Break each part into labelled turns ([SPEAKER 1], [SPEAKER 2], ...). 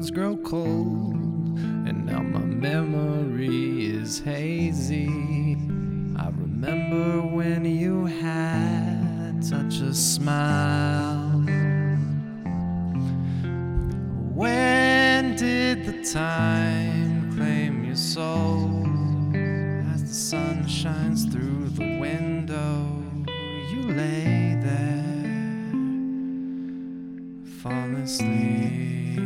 [SPEAKER 1] hands grow cold, and now my memory is hazy. I remember when you had such a smile. When did the time claim your soul? As the sun shines through the window, you lay there, fall asleep.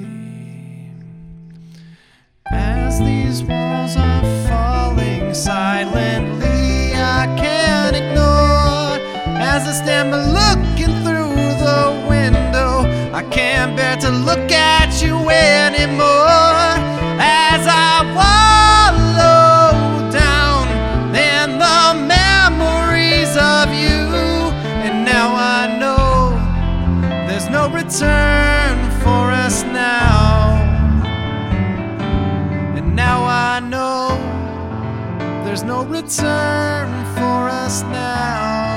[SPEAKER 1] As these walls are falling silently, I can't ignore. As I stand looking through the window, I can't bear to look at you anymore. As I wallow down in the memories of you, and now I know there's no return for us now. And now I know there's no return for us now.